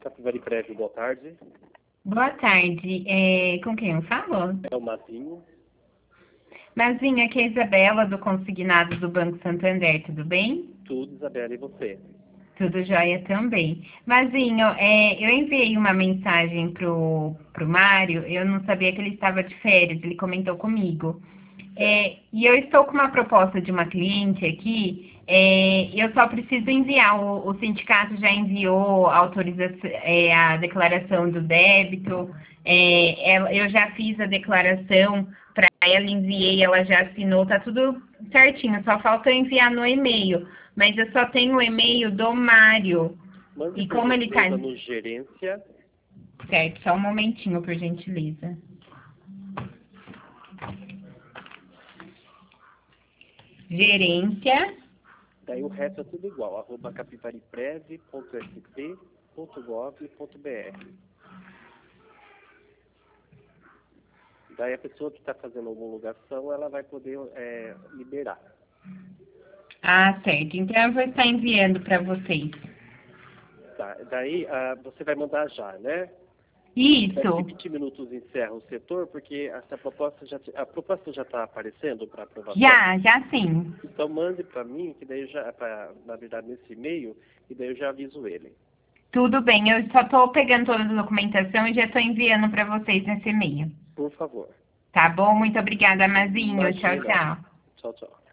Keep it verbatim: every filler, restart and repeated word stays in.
Capivari Prévio, boa tarde. Boa tarde. É, com quem eu falo? É o Mazinho. Mazinho, aqui é a Isabela, do Consignado do Banco Santander, tudo bem? Tudo, Isabela, e você? Tudo jóia também. Mazinho, é, eu enviei uma mensagem pro, pro Mário, eu não sabia que ele estava de férias, ele comentou comigo. É, e eu estou com uma proposta de uma cliente aqui, é, eu só preciso enviar, o, o sindicato já enviou a autorização, é, a declaração do débito, é, ela- eu já fiz a declaração para ela, enviei, ela já assinou, tá tudo certinho, só falta eu enviar no e-mail, mas eu só tenho o e-mail do Mário, Mande e por como ele tá... gentileza no gerência. Certo, só um momentinho, por gentileza. Gerência... Daí o resto é tudo igual, arroba capivariprev ponto s p ponto gov ponto b r. Daí a pessoa que está fazendo a homologação, ela vai poder é, liberar. Ah, certo. Então eu vou estar enviando para vocês. Tá, daí ah, você vai mandar já, né? Isso. Daqui vinte minutos encerra o setor, porque essa proposta já, a proposta já está aparecendo para aprovação? Já, já sim. Então mande para mim, que daí eu já, pra, na verdade, nesse e-mail, e daí eu já aviso ele. Tudo bem, eu só estou pegando toda a documentação e já estou enviando para vocês nesse e-mail. Por favor. Tá bom? Muito obrigada, Mazinho. Tchau, Imagina. tchau. Tchau, tchau.